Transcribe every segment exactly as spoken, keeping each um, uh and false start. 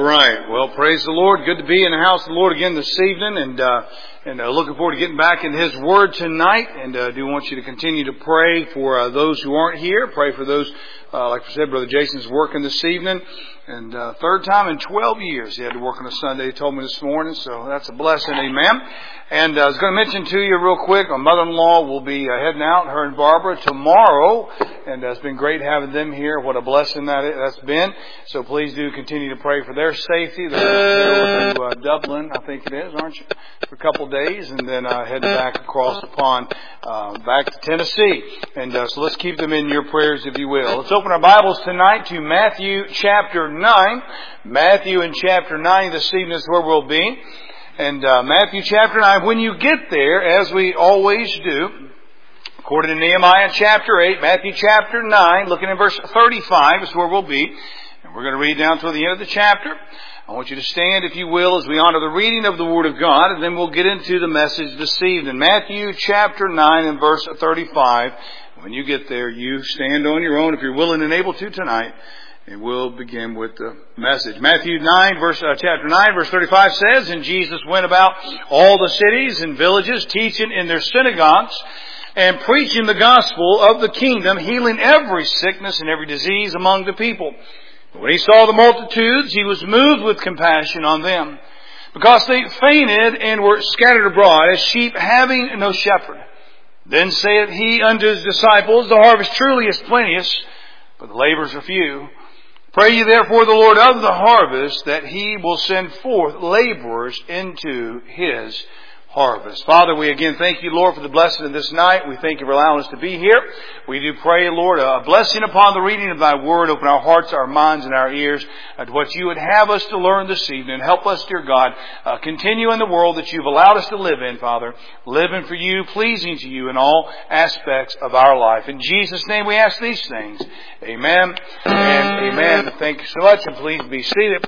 right. Well, praise the Lord. Good to be in the house of the Lord again this evening, and uh, and uh, looking forward to getting back in His Word tonight. And I uh, do want you to continue to pray for uh, those who aren't here. Pray for those, uh, like I said, Brother Jason's working this evening, and uh, third time in twelve years he had to work on a Sunday. He told me this morning, so that's a blessing. Amen. And uh, I was going to mention to you real quick, my mother-in-law will be uh, heading out, her and Barbara, tomorrow. And uh, it's been great having them here. What a blessing that is, that's been. So please do continue to pray for their safety. They're to uh, Dublin, I think it is, aren't you? For a couple of days, and then uh, heading back across the pond, uh, back to Tennessee. And uh, so let's keep them in your prayers, if you will. Let's open our Bibles tonight to Matthew chapter nine. Matthew in chapter nine this evening is where we'll be. And uh, Matthew chapter nine, when you get there, as we always do, according to Nehemiah chapter eight, Matthew chapter nine, looking at verse thirty-five is where we'll be. And we're going to read down to the end of the chapter. I want you to stand, if you will, as we honor the reading of the Word of God, and then we'll get into the message this evening. Matthew chapter nine and verse thirty-five. When you get there, you stand on your own if you're willing and able to tonight. And we'll begin with the message. Matthew nine, verse uh, chapter nine, verse thirty-five says, "And Jesus went about all the cities and villages, teaching in their synagogues, and preaching the gospel of the kingdom, healing every sickness and every disease among the people. When he saw the multitudes, he was moved with compassion on them, because they fainted and were scattered abroad, as sheep having no shepherd. Then saith he unto his disciples, The harvest truly is plenteous, but the laborers are few. Pray ye therefore the Lord of the harvest, that he will send forth laborers into his harvest." Father, we again thank you, Lord, for the blessing of this night. We thank you for allowing us to be here. We do pray, Lord, a blessing upon the reading of thy word. Open our hearts, our minds, and our ears to what you would have us to learn this evening. Help us, dear God, uh, continue in the world that you've allowed us to live in, Father. Living for you, pleasing to you in all aspects of our life. In Jesus' name we ask these things. Amen and amen. Thank you so much, and please be seated.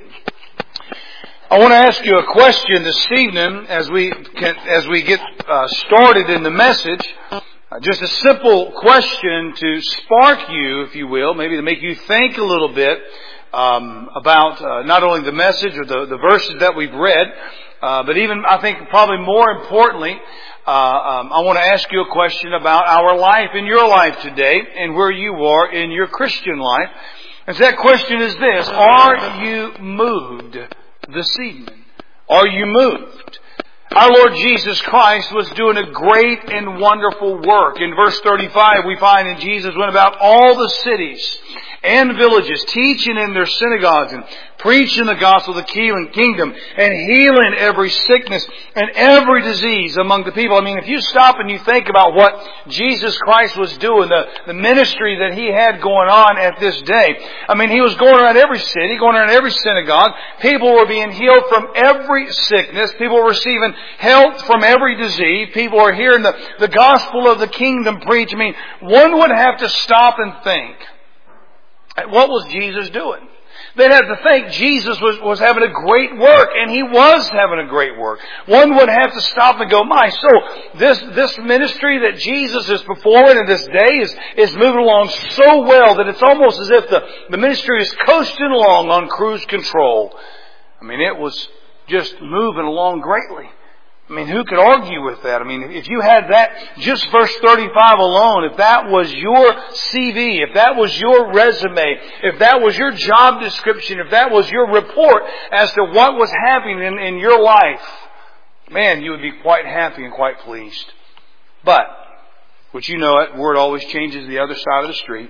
I want to ask you a question this evening as we can, as we get uh, started in the message. Uh, just a simple question to spark you, if you will, maybe to make you think a little bit um, about uh, not only the message or the, the verses that we've read, uh, but even, I think, probably more importantly, uh, um, I want to ask you a question about our life and your life today and where you are in your Christian life. And so that question is this: are you moved this evening? Are you moved? Our Lord Jesus Christ was doing a great and wonderful work. In verse thirty-five, we find that Jesus went about all the cities and villages, teaching in their synagogues and preaching the gospel of the kingdom and healing every sickness and every disease among the people. I mean, if you stop and you think about what Jesus Christ was doing, the, the ministry that He had going on at this day, I mean, He was going around every city, going around every synagogue. People were being healed from every sickness. People were receiving health from every disease. People were hearing the, the gospel of the kingdom preached. I mean, one would have to stop and think, what was Jesus doing? They'd have to think Jesus was, was having a great work, and He was having a great work. One would have to stop and go, my, so this, this ministry that Jesus is performing in this day is, is moving along so well that it's almost as if the, the ministry is coasting along on cruise control. I mean, it was just moving along greatly. I mean, who could argue with that? I mean, if you had that, just verse thirty-five alone, if that was your C V, if that was your resume, if that was your job description, if that was your report as to what was happening in, in your life, man, you would be quite happy and quite pleased. But, which you know it, word always changes the other side of the street.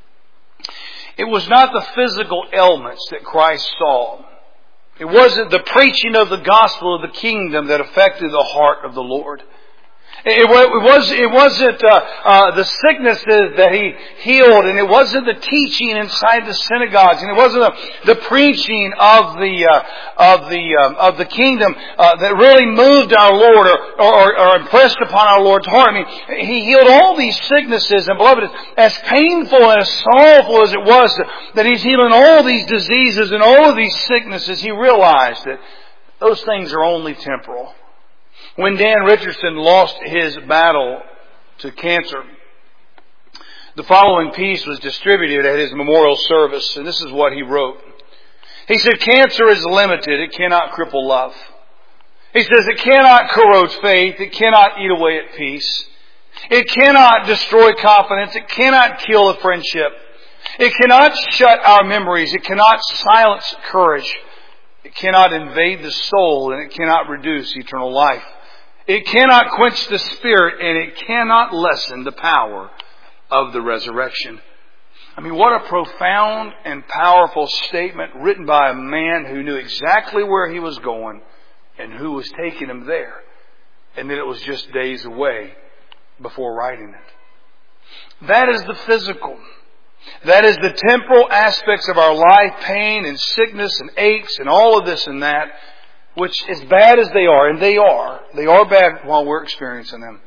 It was not the physical ailments that Christ saw. It wasn't the preaching of the gospel of the kingdom that affected the heart of the Lord. It was, it wasn't uh, uh, the sicknesses that He healed, and it wasn't the teaching inside the synagogues, and it wasn't the, the preaching of the uh, of the um, of the kingdom uh, that really moved our Lord or, or, or impressed upon our Lord's heart. I mean, He healed all these sicknesses, and beloved, as painful and as sorrowful as it was that He's healing all these diseases and all of these sicknesses, He realized that those things are only temporal. When Dan Richardson lost his battle to cancer, the following piece was distributed at his memorial service, and this is what he wrote. He said cancer is limited. It cannot cripple love. He says it cannot corrode faith. It cannot eat away at peace. It cannot destroy confidence. It cannot kill a friendship. It cannot shut our memories. It cannot silence courage. It cannot invade the soul, and it cannot reduce eternal life. It cannot quench the spirit, and it cannot lessen the power of the resurrection. I mean, what a profound and powerful statement written by a man who knew exactly where he was going and who was taking him there. And that it was just days away before writing it. That is the physical. That is the temporal aspects of our life, pain and sickness and aches and all of this and that, which as bad as they are, and they are, they are bad while we're experiencing them.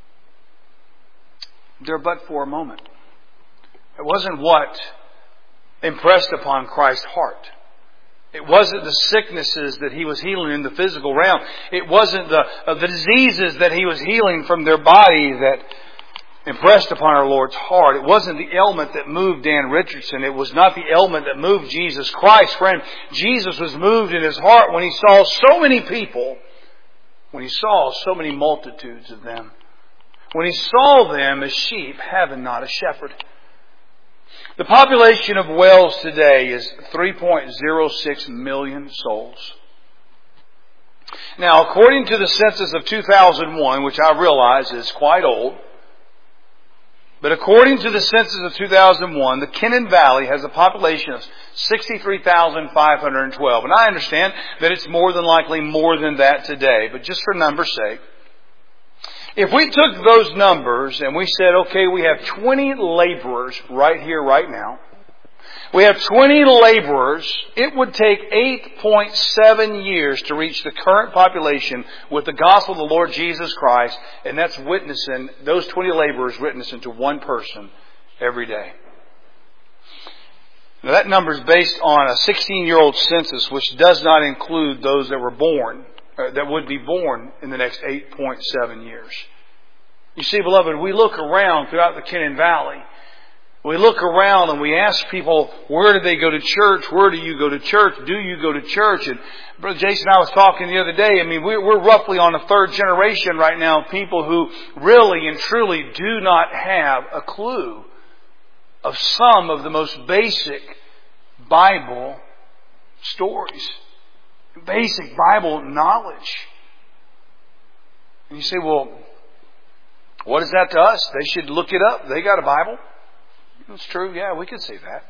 They're but for a moment. It wasn't what impressed upon Christ's heart. It wasn't the sicknesses that He was healing in the physical realm. It wasn't the, uh, the diseases that He was healing from their body that impressed upon our Lord's heart. It wasn't the ailment that moved Dan Richardson. It was not the ailment that moved Jesus Christ. Friend, Jesus was moved in His heart when He saw so many people, when He saw so many multitudes of them, when He saw them as sheep having not a shepherd. The population of Wales today is three point zero six million souls. Now, according to the census of two thousand one, which I realize is quite old, but according to the census of two thousand one, the Kennon Valley has a population of sixty-three thousand five hundred twelve. And I understand that it's more than likely more than that today, but just for number's sake, if we took those numbers and we said, okay, we have twenty laborers right here, right now. We have twenty laborers. It would take eight point seven years to reach the current population with the gospel of the Lord Jesus Christ. And that's witnessing, those twenty laborers witnessing to one person every day. Now that number is based on a sixteen-year-old census, which does not include those that were born, uh, that would be born in the next eight point seven years. You see, beloved, we look around throughout the Kennon Valley. We look around and we ask people, where do they go to church? Where do you go to church? Do you go to church? And Brother Jason and I was talking the other day. I mean, we're, we're roughly on a third generation right now of people who really and truly do not have a clue of some of the most basic Bible stories, basic Bible knowledge. And you say, well, what is that to us? They should look it up. They got a Bible. It's true. Yeah, we could say that.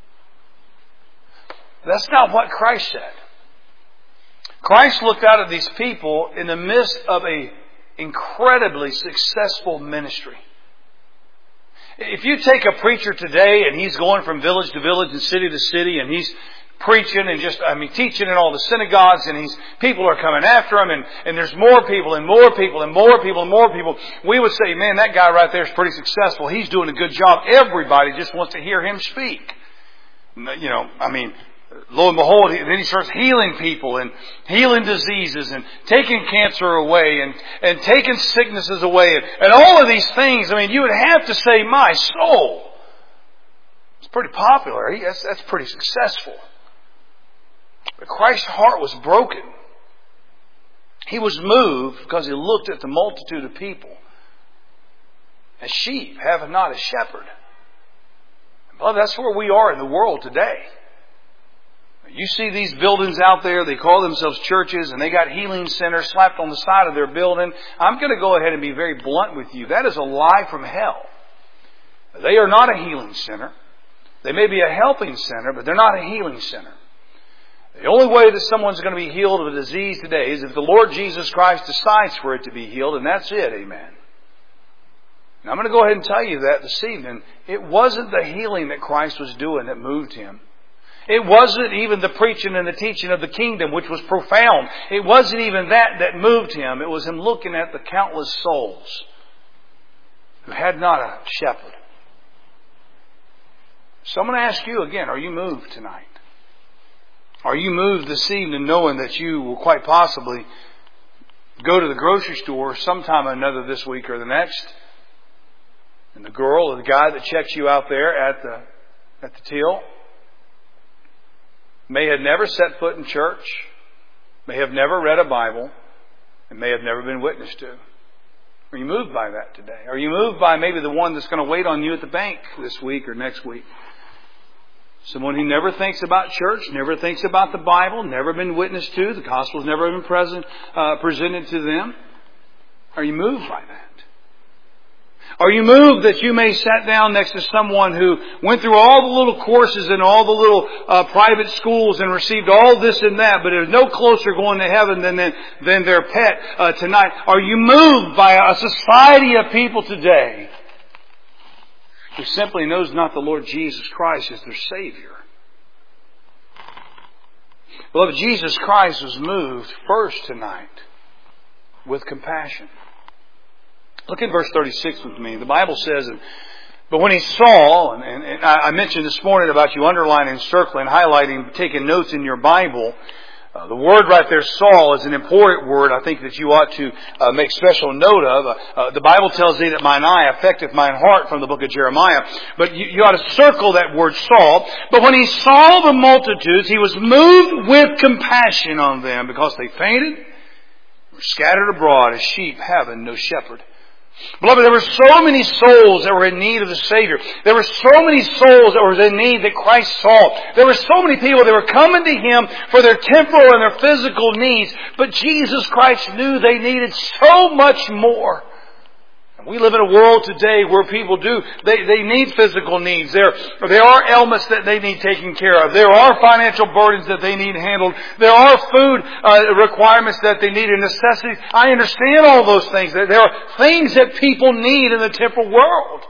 That's not what Christ said. Christ looked out at these people in the midst of an incredibly successful ministry. If you take a preacher today and he's going from village to village and city to city and he's preaching and just, I mean, teaching in all the synagogues and he's, people are coming after him and, and there's more people and more people and more people and more people. We would say, man, that guy right there is pretty successful. He's doing a good job. Everybody just wants to hear him speak. You know, I mean, lo and behold, then he starts healing people and healing diseases and taking cancer away and, and taking sicknesses away and, and all of these things. I mean, you would have to say, my soul. It's pretty popular. That's, that's pretty successful. But Christ's heart was broken. He was moved because He looked at the multitude of people as sheep having not a shepherd. Well, that's where we are in the world today. You see these buildings out there, they call themselves churches, and they got healing centers slapped on the side of their building. I'm going to go ahead and be very blunt with you. That is a lie from hell. They are not a healing center. They may be a helping center, but they're not a healing center. The only way that someone's going to be healed of a disease today is if the Lord Jesus Christ decides for it to be healed, and that's it. Amen. Now, I'm going to go ahead and tell you that this evening. It wasn't the healing that Christ was doing that moved Him. It wasn't even the preaching and the teaching of the kingdom, which was profound. It wasn't even that that moved Him. It was Him looking at the countless souls who had not a shepherd. So I'm going to ask you again, are you moved tonight? Are you moved this evening knowing that you will quite possibly go to the grocery store sometime or another this week or the next, and the girl or the guy that checks you out there at the at the till may have never set foot in church, may have never read a Bible, and may have never been witnessed to. Are you moved by that today? Are you moved by maybe the one that's going to wait on you at the bank this week or next week? Someone who never thinks about church, never thinks about the Bible, never been witnessed to, the gospel's never been present, uh, presented to them. Are you moved by that? Are you moved that you may sat down next to someone who went through all the little courses and all the little uh, private schools and received all this and that, but is no closer going to heaven than than, than their pet uh, tonight? Are you moved by a society of people today who simply knows not the Lord Jesus Christ as their Savior? Beloved, Jesus Christ was moved first tonight with compassion. Look at verse thirty-six with me. The Bible says, but when he saw, and, and, and I mentioned this morning about you underlining, circling, highlighting, taking notes in your Bible. Uh, the word right there, saw, is an important word I think that you ought to uh, make special note of. Uh, uh, the Bible tells thee that mine eye affecteth mine heart, from the book of Jeremiah. But you, you ought to circle that word saw. But when he saw the multitudes, he was moved with compassion on them, because they fainted, were scattered abroad as sheep having no shepherd. Beloved, there were so many souls that were in need of the Savior. There were so many souls that were in need that Christ saw. There were so many people that were coming to Him for their temporal and their physical needs. But Jesus Christ knew they needed so much more. We live in a world today where people do, they, they need physical needs. There, there are ailments that they need taken care of. There are financial burdens that they need handled. There are food uh, requirements that they need and necessities. I understand all those things. There are things that people need in the temporal world.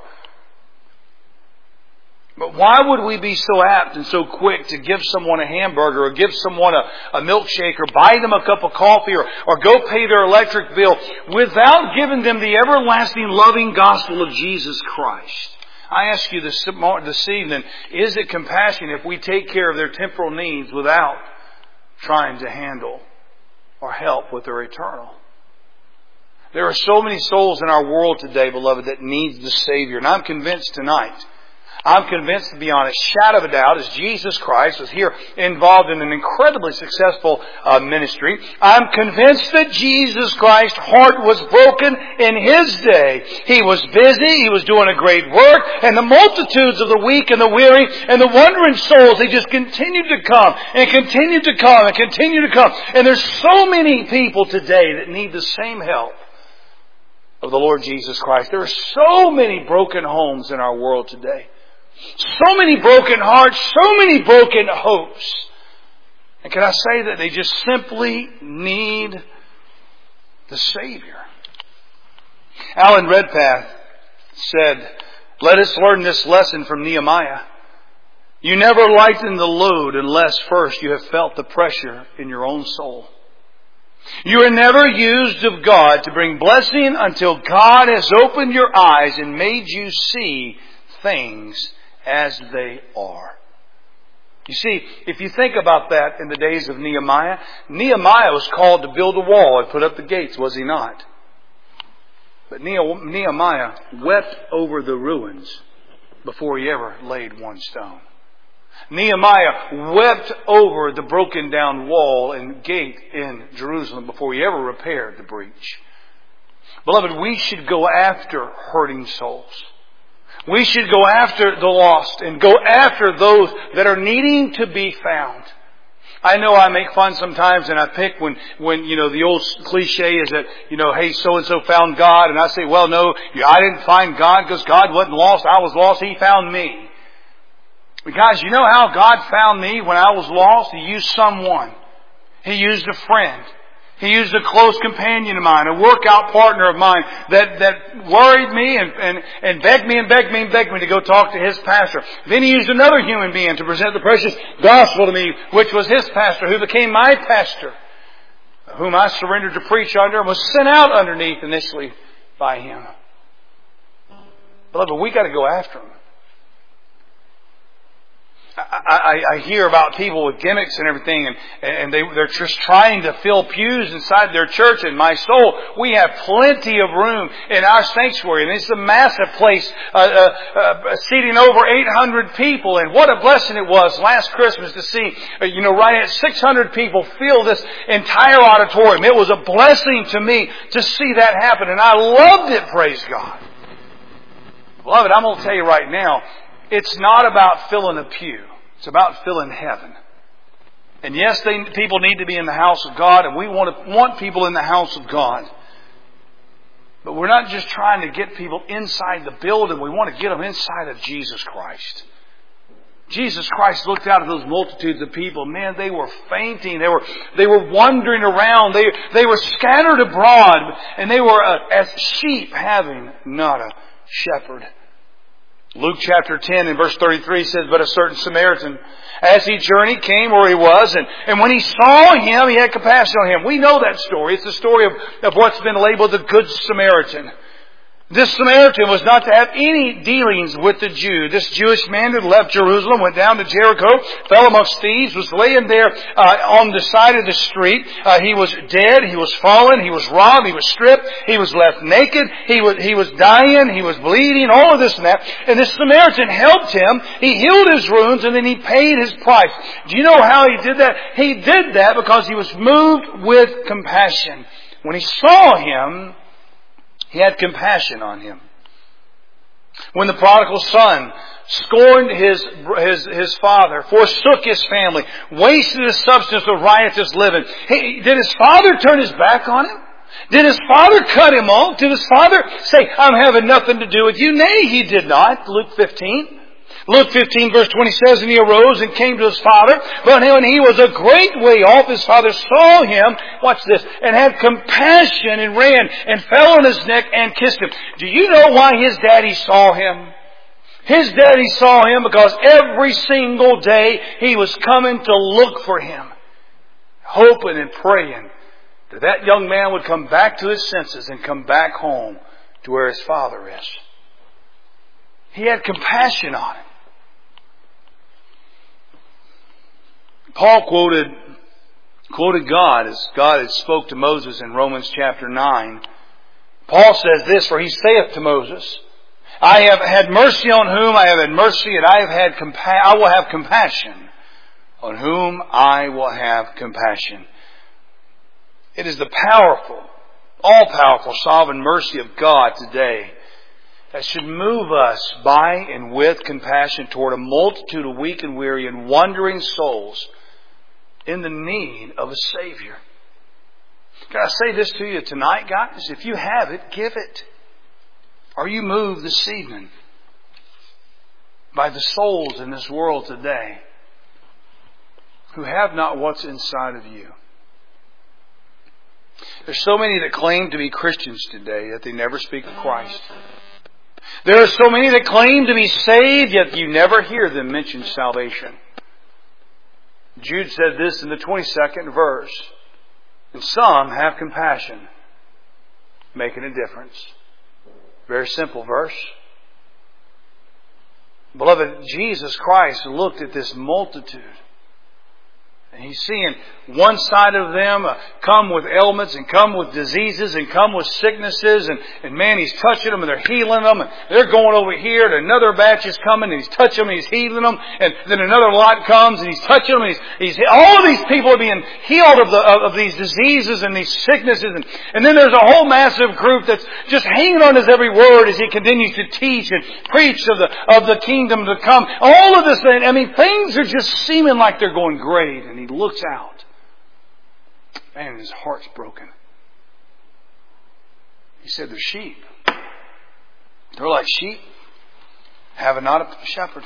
But why would we be so apt and so quick to give someone a hamburger, or give someone a, a milkshake, or buy them a cup of coffee, or, or go pay their electric bill without giving them the everlasting loving gospel of Jesus Christ? I ask you this, this evening, is it compassion if we take care of their temporal needs without trying to handle or help with their eternal? There are so many souls in our world today, beloved, that need the Savior. And I'm convinced tonight, I'm convinced beyond a shadow of a doubt, as Jesus Christ was here involved in an incredibly successful uh, ministry, I'm convinced that Jesus Christ's heart was broken in His day. He was busy, He was doing a great work, and the multitudes of the weak and the weary and the wandering souls, they just continued to come and continued to come and continue to come. And there's so many people today that need the same help of the Lord Jesus Christ. There are so many broken homes in our world today. So many broken hearts, so many broken hopes. And can I say that they just simply need the Savior? Alan Redpath said, let us learn this lesson from Nehemiah. You never lighten the load unless first you have felt the pressure in your own soul. You are never used of God to bring blessing until God has opened your eyes and made you see things as they are. You see, if you think about that in the days of Nehemiah, Nehemiah was called to build a wall and put up the gates, was he not? But Nehemiah wept over the ruins before he ever laid one stone. Nehemiah wept over the broken down wall and gate in Jerusalem before he ever repaired the breach. Beloved, we should go after hurting souls. We should go after the lost and go after those that are needing to be found. I know I make fun sometimes, and I pick when, when, you know, the old cliche is that, you know, hey, so-and-so found God. And I say, well, no, I didn't find God because God wasn't lost. I was lost. He found me. Because you know how God found me when I was lost? He used someone. He used a friend. He used a close companion of mine, a workout partner of mine that, that worried me and, and, and begged me and begged me and begged me to go talk to his pastor. Then he used another human being to present the precious gospel to me, which was his pastor, who became my pastor, whom I surrendered to preach under and was sent out underneath initially by him. Beloved, we got to go after him. I, I, I hear about people with gimmicks and everything, and, and they, they're just trying to fill pews inside their church. And my soul, we have plenty of room in our sanctuary, and it's a massive place, uh, uh, uh, seating over eight hundred people. And what a blessing it was last Christmas to see, uh, you know, right at six hundred people fill this entire auditorium. It was a blessing to me to see that happen, and I loved it. Praise God. Beloved, I'm going to tell you right now, it's not about filling a pew. It's about filling heaven. And yes, they, people need to be in the house of God, and we want to want people in the house of God. But we're not just trying to get people inside the building. We want to get them inside of Jesus Christ. Jesus Christ looked out at those multitudes of people. Man, they were fainting. They were they were wandering around. They they were scattered abroad, and they were uh, as sheep having not a shepherd. Luke chapter ten and verse thirty-three says, "But a certain Samaritan, as he journeyed, came where he was, and, and when he saw him, he had compassion on him." We know that story. It's the story of, of what's been labeled the Good Samaritan. This Samaritan was not to have any dealings with the Jew. This Jewish man had left Jerusalem, went down to Jericho, fell amongst thieves, was laying there uh, on the side of the street. Uh, he was dead. He was fallen. He was robbed. He was stripped. He was left naked. He was, he was dying. He was bleeding. All of this and that. And this Samaritan helped him. He healed his wounds, and then he paid his price. Do you know how he did that? He did that because he was moved with compassion. When he saw him, he had compassion on him. When the prodigal son scorned his, his, his father, forsook his family, wasted his substance with riotous living, he, did his father turn his back on him? Did his father cut him off? Did his father say, "I'm having nothing to do with you"? Nay, he did not. Luke fifteen. Luke fifteen verse twenty says, "And he arose and came to his father. But when he was a great way off, his father saw him," watch this, "and had compassion and ran and fell on his neck and kissed him." Do you know why his daddy saw him? His daddy saw him because every single day he was coming to look for him, hoping and praying that that young man would come back to his senses and come back home to where his father is. He had compassion on him. Paul quoted quoted God as God had spoke to Moses in Romans chapter nine. Paul says this, "For he saith to Moses, I have had mercy on whom I have had mercy, and I have had compa- I will have compassion on whom I will have compassion." It is the powerful, all-powerful, sovereign mercy of God today that should move us by and with compassion toward a multitude of weak and weary and wandering souls in the need of a Savior. Can I say this to you tonight, guys? If you have it, give it. Are you moved this evening by the souls in this world today who have not what's inside of you? There's so many that claim to be Christians today that they never speak of Christ. There are so many that claim to be saved, yet you never hear them mention salvation. Jude said this in the twenty-second verse. "And some have compassion, making a difference." Very simple verse. Beloved, Jesus Christ looked at this multitude, and He's seeing one side of them uh, come with ailments and come with diseases and come with sicknesses. And, and man, He's touching them and they're healing them. And they're going over here and another batch is coming and He's touching them and He's healing them. And then another lot comes and He's touching them and He's, he's all of these people are being healed of, the, of, of these diseases and these sicknesses. And, and then there's a whole massive group that's just hanging on His every word as He continues to teach and preach of the, of the kingdom to come. All of this, I mean, things are just seeming like they're going great. And He looks out. Man, his heart's broken. He said, "They're sheep. They're like sheep, having not a shepherd."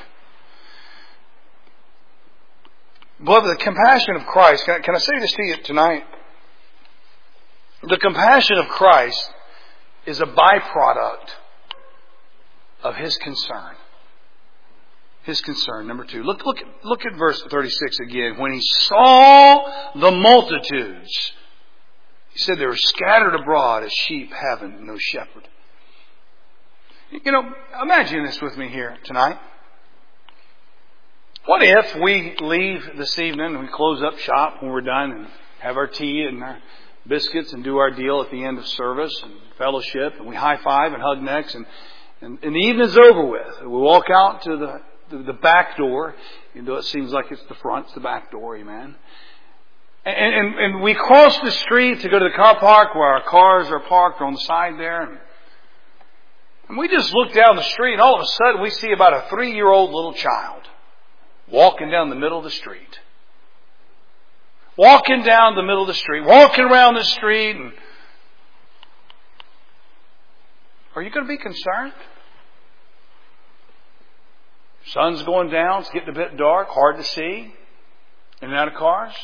Beloved, the compassion of Christ, can I, can I say this to you tonight? The compassion of Christ is a byproduct of His concern. His concern. Number two. Look, look, look at verse thirty-six again. "When He saw the multitudes," He said they were scattered abroad as sheep having no shepherd. You know, imagine this with me here tonight. What if we leave this evening and we close up shop when we're done and have our tea and our biscuits and do our deal at the end of service and fellowship, and we high five and hug necks, and, and, and the evening's over with. We walk out to the, the, the back door, even though it seems like it's the front, it's the back door, amen. And, and, and we cross the street to go to the car park where our cars are parked on the side there. And, and we just look down the street, and all of a sudden we see about a three-year-old little child walking down the middle of the street. Walking down the middle of the street. Walking around the street. And are you going to be concerned? Sun's going down. It's getting a bit dark. Hard to see. In and out of cars.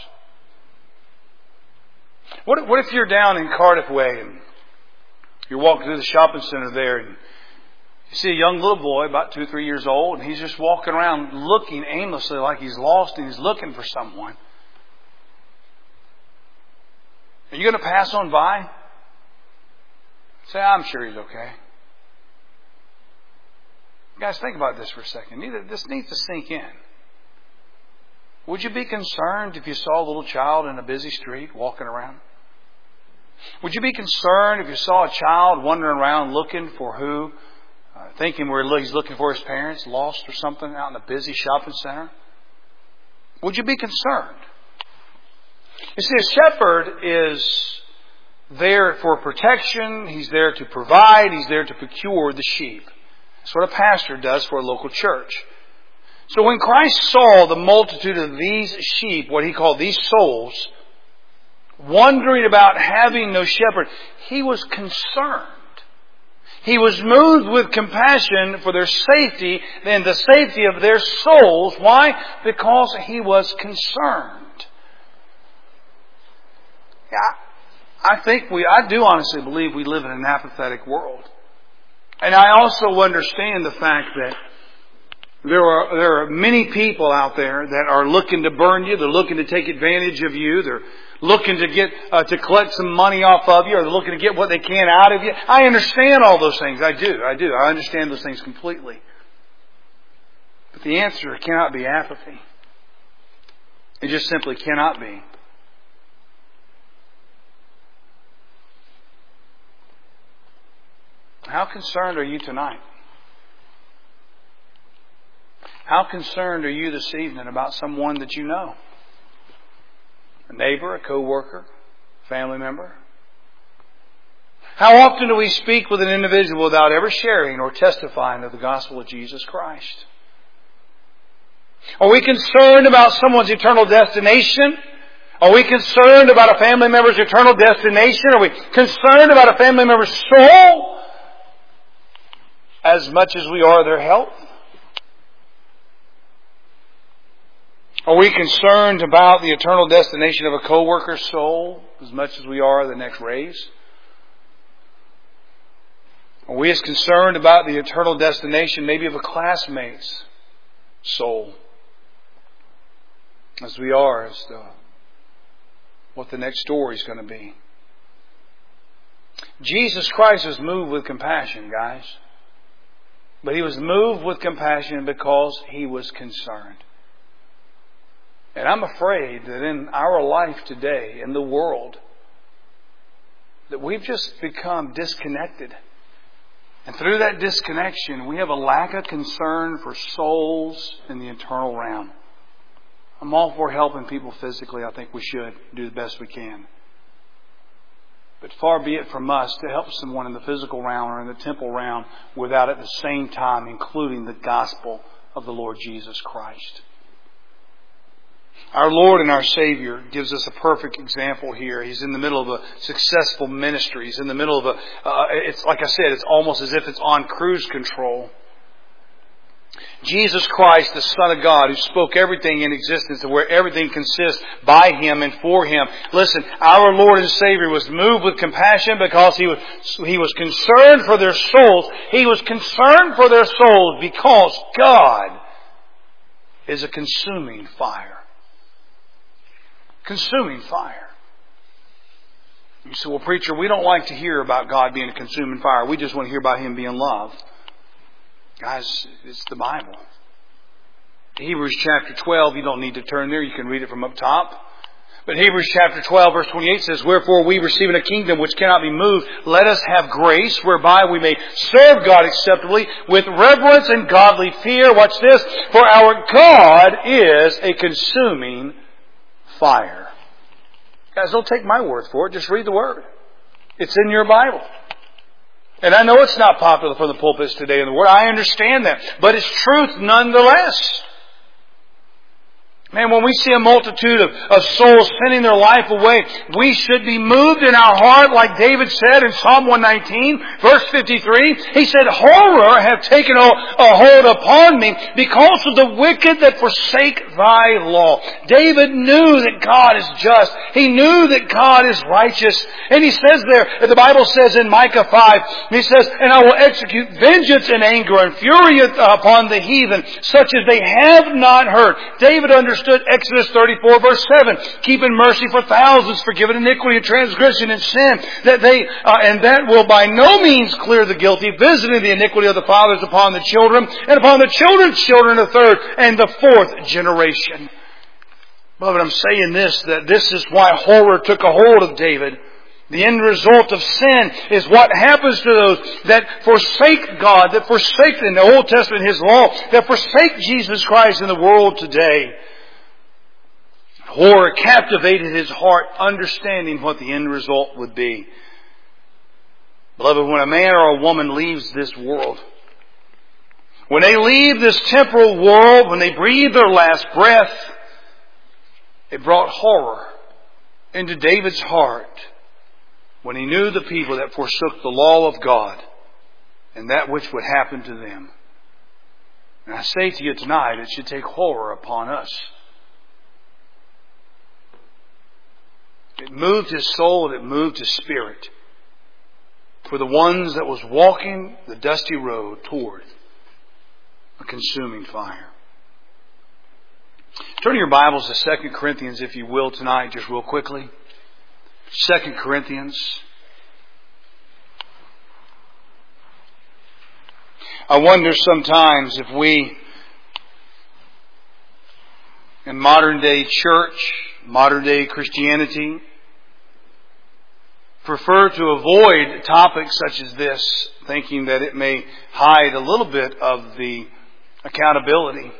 What if, what if you're down in Cardiff Way and you're walking through the shopping center there, and you see a young little boy, about two or three years old, and he's just walking around looking aimlessly like he's lost and he's looking for someone. Are you going to pass on by? Say, I'm sure he's okay. Guys, think about this for a second. This needs to sink in. Would you be concerned if you saw a little child in a busy street walking around? Would you be concerned if you saw a child wandering around looking for who? Uh, thinking where he's looking for his parents, lost or something out in a busy shopping center? Would you be concerned? You see, a shepherd is there for protection. He's there to provide. He's there to procure the sheep. That's what a pastor does for a local church. So when Christ saw the multitude of these sheep, what he called these souls, wondering about having no shepherd, he was concerned. He was moved with compassion for their safety and the safety of their souls. Why? Because he was concerned. Yeah, I think we, I do honestly believe we live in an apathetic world. And I also understand the fact that there are, there are many people out there that are looking to burn you. They're looking to take advantage of you. They're looking to get, uh, to collect some money off of you, or they're looking to get what they can out of you. I understand all those things. I do. I do. I understand those things completely. But the answer cannot be apathy. It just simply cannot be. How concerned are you tonight? How concerned are you this evening about someone that you know? A neighbor, a co-worker, family member? How often do we speak with an individual without ever sharing or testifying of the gospel of Jesus Christ? Are we concerned about someone's eternal destination? Are we concerned about a family member's eternal destination? Are we concerned about a family member's soul as much as we are their health? Are we concerned about the eternal destination of a co-worker's soul as much as we are the next raise? Are we as concerned about the eternal destination maybe of a classmate's soul as we are as to what the next story is going to be? Jesus Christ was moved with compassion, guys. But he was moved with compassion because he was concerned. And I'm afraid that in our life today, in the world, that we've just become disconnected. And through that disconnection, we have a lack of concern for souls in the eternal realm. I'm all for helping people physically. I think we should do the best we can. But far be it from us to help someone in the physical realm or in the temple realm without at the same time including the gospel of the Lord Jesus Christ. Our Lord and our Savior gives us a perfect example here. He's in the middle of a successful ministry. He's in the middle of a, uh, it's like I said, it's almost as if it's on cruise control. Jesus Christ, the Son of God, who spoke everything in existence and where everything consists by Him and for Him. Listen, our Lord and Savior was moved with compassion because He was, He was concerned for their souls. He was concerned for their souls because God is a consuming fire. Consuming fire. You say, well, preacher, we don't like to hear about God being a consuming fire. We just want to hear about Him being love. Guys, it's the Bible. Hebrews chapter twelve, you don't need to turn there. You can read it from up top. But Hebrews chapter twelve, verse twenty-eight says, "Wherefore we receiving a kingdom which cannot be moved, let us have grace whereby we may serve God acceptably with reverence and godly fear." Watch this. "For our God is a consuming fire." Guys, don't take my word for it. Just read the Word. It's in your Bible. And I know it's not popular from the pulpits today in the Word. I understand that. But it's truth nonetheless. Man, when we see a multitude of, of souls sending their life away, we should be moved in our heart, like David said in Psalm one nineteen, verse fifty-three. He said, "Horror hath taken a, a hold upon me because of the wicked that forsake thy law." David knew that God is just. He knew that God is righteous. And he says there, the Bible says in Micah five, he says, "And I will execute vengeance and anger and fury upon the heathen, such as they have not heard." David understood Exodus thirty-four verse seven, "Keeping mercy for thousands, forgiving iniquity and transgression and sin, that they uh, and that will by no means clear the guilty, visiting the iniquity of the fathers upon the children, and upon the children's children the third and the fourth generation." Beloved, I'm saying this, that this is why horror took a hold of David. The end result of sin is what happens to those that forsake God, that forsake in the Old Testament His law, that forsake Jesus Christ in the world today. Horror captivated his heart, understanding what the end result would be. Beloved, when a man or a woman leaves this world, when they leave this temporal world, when they breathe their last breath, it brought horror into David's heart when he knew the people that forsook the law of God and that which would happen to them. And I say to you tonight, it should take horror upon us. It moved his soul and it moved his spirit for the ones that was walking the dusty road toward a consuming fire. Turn your Bibles to Second Corinthians, if you will, tonight, just real quickly. Second Corinthians. I wonder sometimes if we, in modern day church, modern day Christianity, prefer to avoid topics such as this, thinking that it may hide a little bit of the accountability.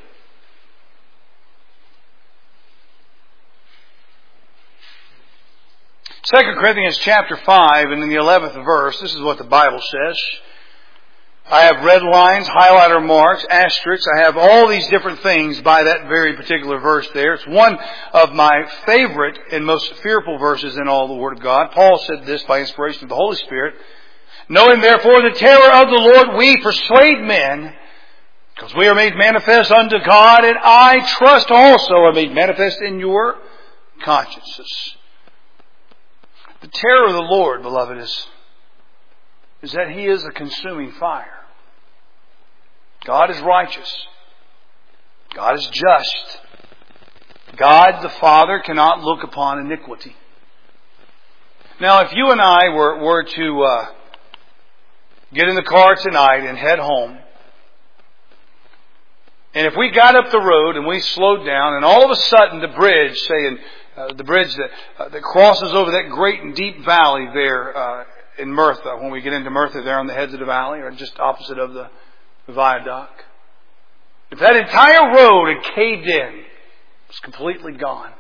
Second Corinthians chapter five, and in the eleventh verse, this is what the Bible says. I have red lines, highlighter marks, asterisks. I have all these different things by that very particular verse there. It's one of my favorite and most fearful verses in all the Word of God. Paul said this by inspiration of the Holy Spirit. "Knowing therefore the terror of the Lord, we persuade men, because we are made manifest unto God, and I trust also are made manifest in your consciences." The terror of the Lord, beloved, is, is that He is a consuming fire. God is righteous. God is just. God the Father cannot look upon iniquity. Now, if you and I were, were to uh, get in the car tonight and head home, and if we got up the road and we slowed down, and all of a sudden the bridge, saying uh, the bridge that uh, that crosses over that great and deep valley there uh, in Merthyr, when we get into Merthyr there on the heads of the valley, or just opposite of the viaduct, if that entire road had caved in, it's completely gone.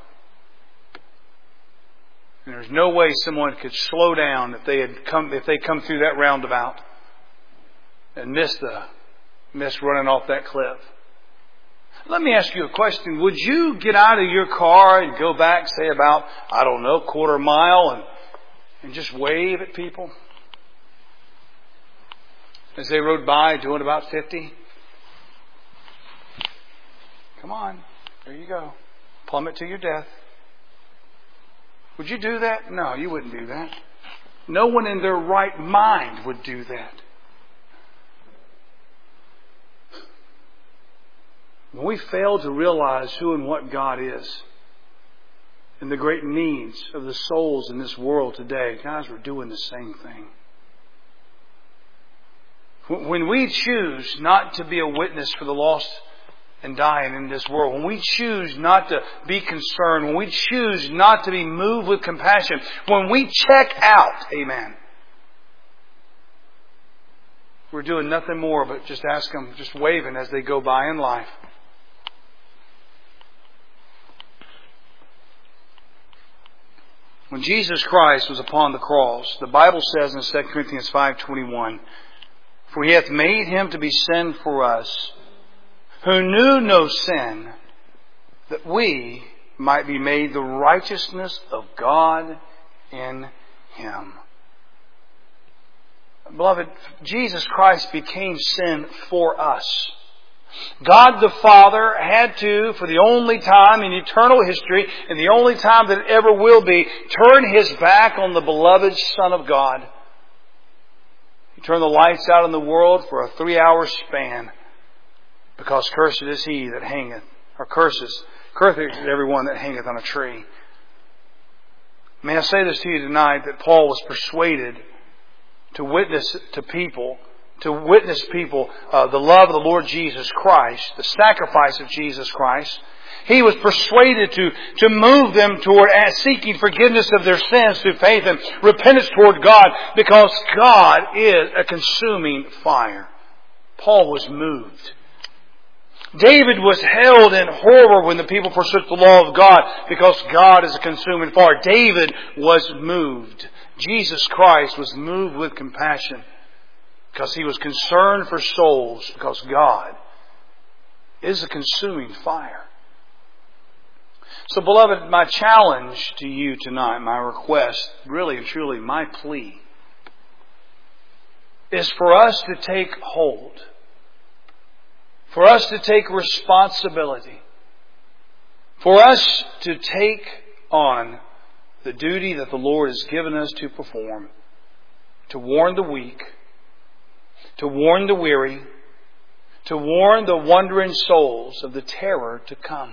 And there's no way someone could slow down if they had come if they come through that roundabout and miss the miss running off that cliff. Let me ask you a question. Would you get out of your car and go back, say about, I don't know, quarter mile and, and just wave at people as they rode by doing about fifty? Come on. There you go. Plummet to your death. Would you do that? No, you wouldn't do that. No one in their right mind would do that. When we fail to realize who and what God is and the great needs of the souls in this world today, guys, we're doing the same thing. When we choose not to be a witness for the lost and dying in this world, when we choose not to be concerned, when we choose not to be moved with compassion, when we check out, amen, we're doing nothing more but just ask them, just waving as they go by in life. When Jesus Christ was upon the cross, the Bible says in Second Corinthians five twenty-one, "For He hath made Him to be sin for us, who knew no sin, that we might be made the righteousness of God in Him." Beloved, Jesus Christ became sin for us. God the Father had to, for the only time in eternal history, and the only time that it ever will be, turn His back on the beloved Son of God. He turned the lights out in the world for a three-hour span, because cursed is he that hangeth, or curses, cursed is everyone that hangeth on a tree. May I say this to you tonight, that Paul was persuaded to witness to people, to witness people uh, the love of the Lord Jesus Christ, the sacrifice of Jesus Christ. He was persuaded to, to move them toward seeking forgiveness of their sins through faith and repentance toward God, because God is a consuming fire. Paul was moved. David was held in horror when the people forsook the law of God, because God is a consuming fire. David was moved. Jesus Christ was moved with compassion because He was concerned for souls, because God is a consuming fire. So, beloved, my challenge to you tonight, my request, really and truly my plea, is for us to take hold, for us to take responsibility, for us to take on the duty that the Lord has given us to perform, to warn the weak, to warn the weary, to warn the wandering souls of the terror to come.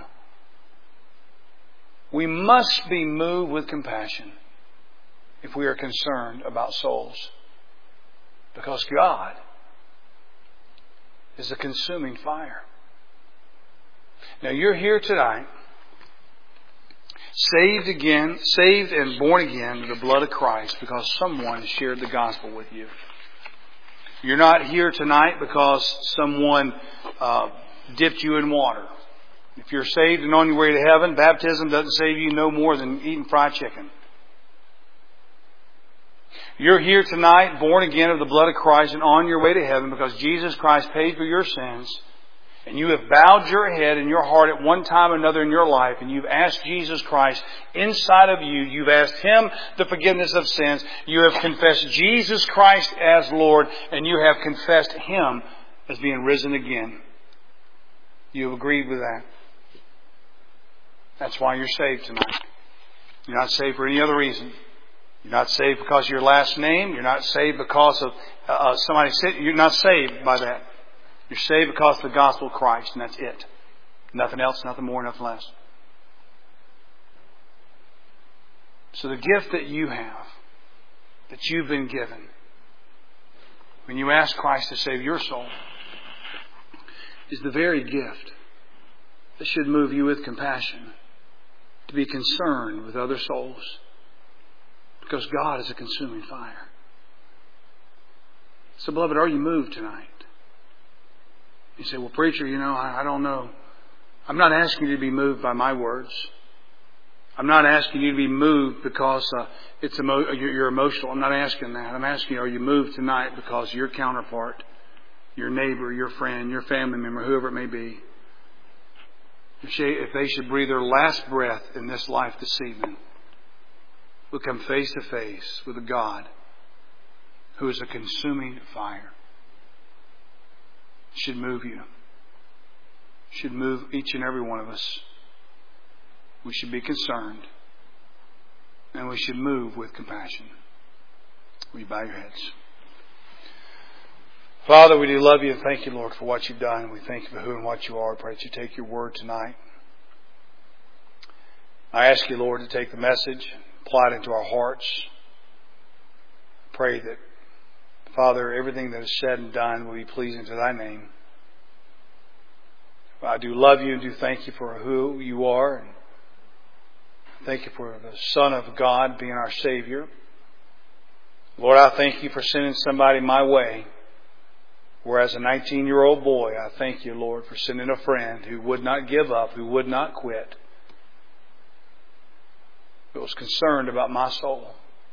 We must be moved with compassion if we are concerned about souls, because God is a consuming fire. Now, you're here tonight, saved again, saved and born again with the blood of Christ, because someone shared the gospel with you. You're not here tonight because someone uh, dipped you in water. If you're saved and on your way to heaven, baptism doesn't save you no more than eating fried chicken. You're here tonight, born again of the blood of Christ and on your way to heaven, because Jesus Christ paid for your sins. And you have bowed your head and your heart at one time or another in your life, and you've asked Jesus Christ inside of you. You've asked Him the forgiveness of sins. You have confessed Jesus Christ as Lord, and you have confessed Him as being risen again. You have agreed with that. That's why you're saved tonight. You're not saved for any other reason. You're not saved because of your last name. You're not saved because of uh, somebody sitting. You're not saved by that. You're saved because of the gospel of Christ, and that's it. Nothing else, nothing more, nothing less. So the gift that you have, that you've been given, when you ask Christ to save your soul, is the very gift that should move you with compassion to be concerned with other souls, because God is a consuming fire. So, beloved, are you moved tonight? You say, well, preacher, you know, I, I don't know. I'm not asking you to be moved by my words. I'm not asking you to be moved because uh, it's emo- you're emotional. I'm not asking that. I'm asking you, are you moved tonight because your counterpart, your neighbor, your friend, your family member, whoever it may be, if they should breathe their last breath in this life this evening, will come face to face with a God who is a consuming fire? Should move you. Should move each and every one of us. We should be concerned, and we should move with compassion. Will you bow your heads? Father, we do love you and thank you, Lord, for what you've done. We thank you for who and what you are. I pray that you take your word tonight. I ask you, Lord, to take the message, apply it into our hearts. I pray that, Father, everything that is said and done will be pleasing to thy name. I do love you and do thank you for who you are. And thank you for the Son of God being our Savior. Lord, I thank you for sending somebody my way. Whereas a nineteen-year-old boy, I thank you, Lord, for sending a friend who would not give up, who would not quit, who was concerned about my soul.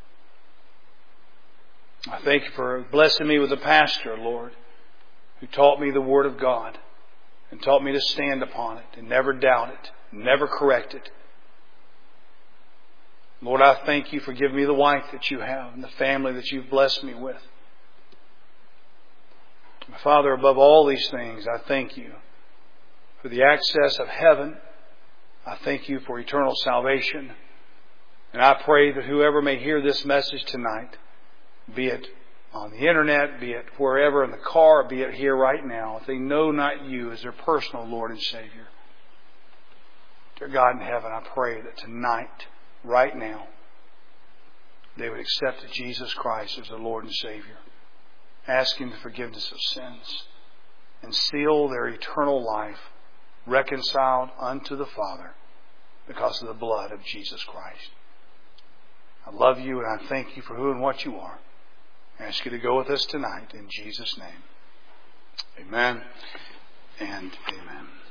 I thank you for blessing me with a pastor, Lord, who taught me the Word of God and taught me to stand upon it and never doubt it, never correct it. Lord, I thank you for giving me the wife that you have and the family that you've blessed me with. My Father, above all these things, I thank you for the access of heaven. I thank you for eternal salvation. And I pray that whoever may hear this message tonight, be it on the internet, be it wherever in the car, be it here right now, if they know not you as their personal Lord and Savior. Dear God in heaven, I pray that tonight, right now, they would accept Jesus Christ as their Lord and Savior. Ask Him the forgiveness of sins and seal their eternal life reconciled unto the Father because of the blood of Jesus Christ. I love you and I thank you for who and what you are. I ask you to go with us tonight in Jesus' name. Amen and amen.